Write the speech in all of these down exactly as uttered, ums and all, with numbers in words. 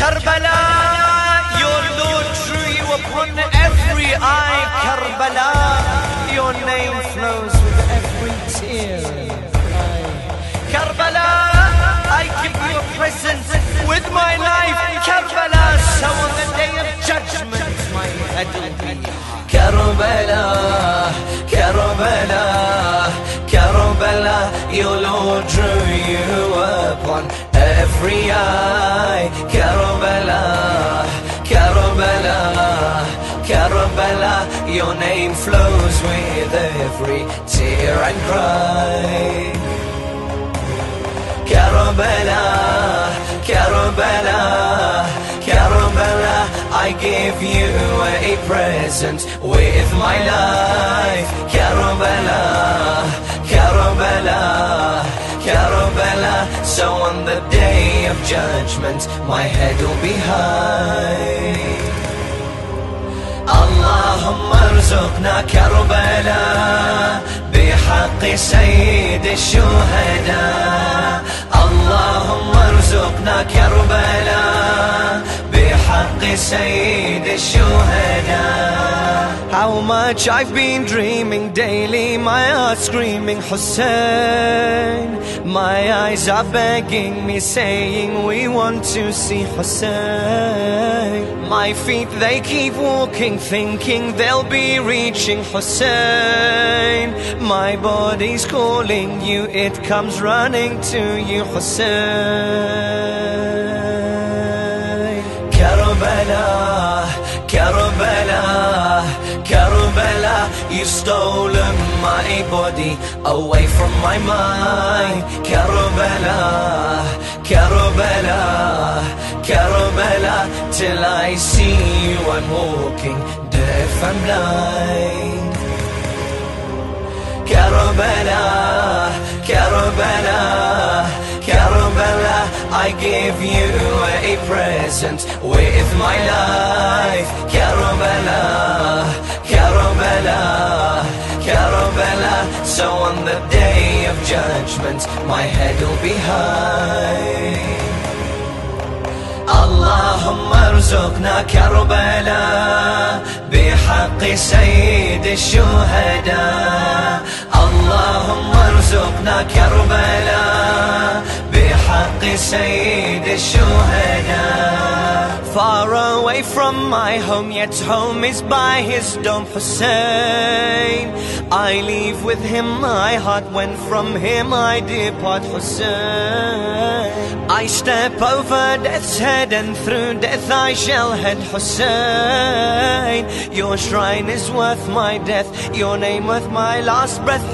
Karbala, your Lord drew you upon every eye. Karbala, your name flows with every tear. Karbala, I give you a present with my life. Karbala, so on the day of judgment my head will be. Karbala, Karbala, Karbala, your Lord drew you upon every eye. Karbala, Karbala, Karbala, your name flows with every tear and cry. Karbala, Karbala, Karbala, I give you a present with my life. Karbala, Karbala, Karbala, so on the day of judgment my head will be high. اللهم ارزقنا كربلاء بحق سيد الشهداء. اللهم ارزقنا كربلاء بحق سيد الشهداء. How much I've been dreaming daily, my heart screaming Hussein. My eyes are begging me, saying we want to see Hussein. My feet they keep walking, thinking they'll be reaching Hussein. My body's calling you, it comes running to you Hussein. Karbala, Karbala, Karbala, you've stolen my body away from my mind. Karbala, Karbala, Karbala, till I see you I'm walking deaf and blind. Karbala, Karbala, Karbala, I give you a present with my life. Karbala, Karbala, Karbala, so on the day of judgment my head will be high. اللهم ارزقنا كربلاء بحق سيد الشهداء. اللهم ارزقنا كربلاء بحق سيد الشهداء. Far away from my home, yet home is by his dome Hussein. I leave with him my heart, when from him I depart Hussein. I step over death's head, and through death I shall head Hussein. Your shrine is worth my death, your name worth my last breath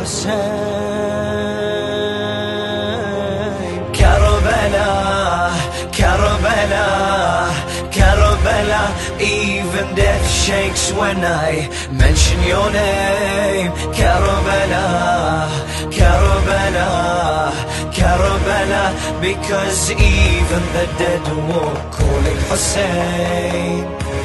Hussein. Karbala, Karbala, Karbala, even death shakes when I mention your name. Karbala, Karbala, Karbala, because even the dead walk calling Hussein.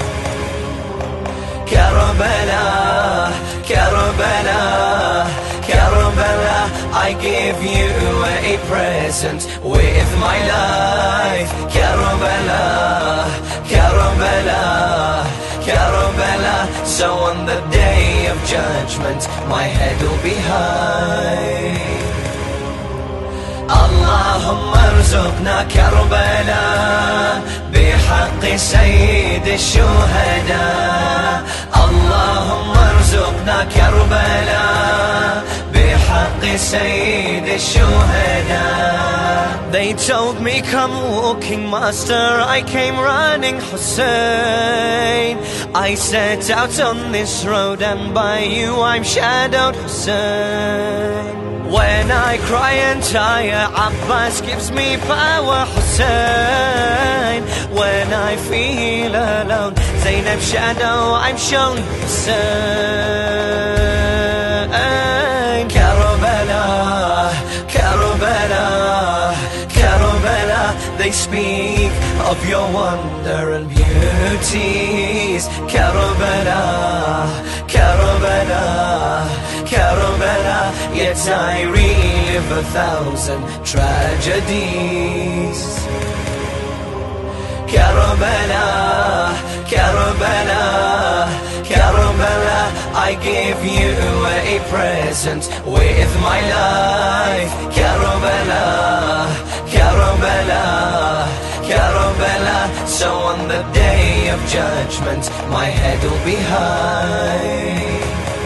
Karbala, Karbala, Karbala, I give you a present with my life. Karbala, Karbala, Karbala, so on the day of judgment my head will be high. اللهم ارزقنا كربلاء بحق سيد الشهداء. اللهم ارزقنا كربلاء بحق سيد الشهداء. They told me come walking master, I came running Hussein. I set out on this road and by you I'm shadowed Hussein. When I cry and tire, Abbas gives me power Hussein. When I feel alone, Zainab shadow I'm shown Hussein. Karbala, Karbala, Karbala, they speak of your wonder and beauties. Karbala, Karbala, Karbala, yet I relive a thousand tragedies. Karbala, Karbala, Karbala, I give you a present with my life. Karbala, Karbala, Karbala, so on the day of judgment my head will be high.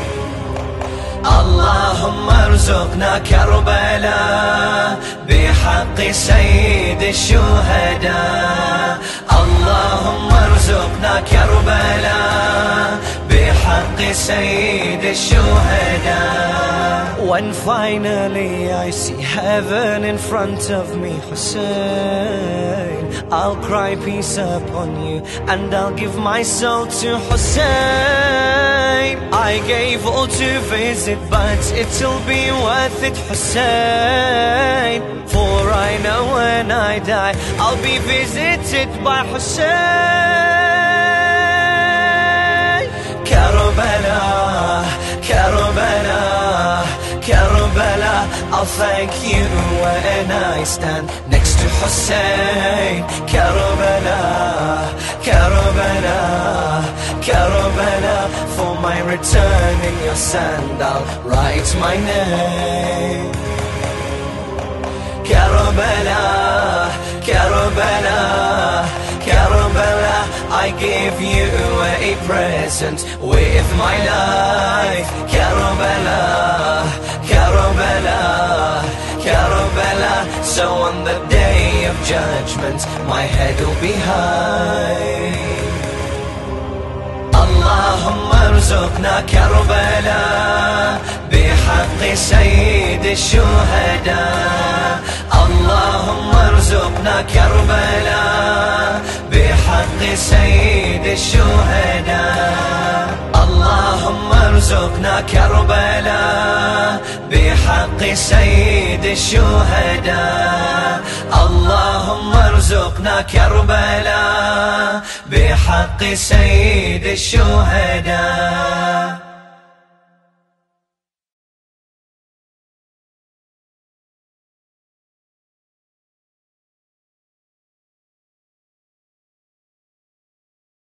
اللهم ارزقنا كربلاء بحق سيد الشهداء. اللهم ارزقنا كربلاء بحق سيد الشهداء. When finally I see heaven in front of me, Hussein, I'll cry peace upon you and I'll give my soul to Hussein. I gave all to visit, but it'll be worth it, Hussein, for I know when I die I'll be visited by Hussein. Karbala, Karbala, Karbala, I'll thank you when I stand next to Hussein. Karbala, Karbala, Karbala, for my return in your sand I'll write my name. Karbala, Karbala, Karbala, I give you a present with my life. Karbala, Karbala, Karbala, so on the day of judgment my head will be high. اللهم ارزقنا كربلاء بحق سيد الشهداء. اللهم ارزقنا كربلاء بحق سيد الشهداء. اللهم ارزقنا كربلاء بحق سيد الشهداء. اللهم ارزقنا كربلاء بحق سيد الشهداء.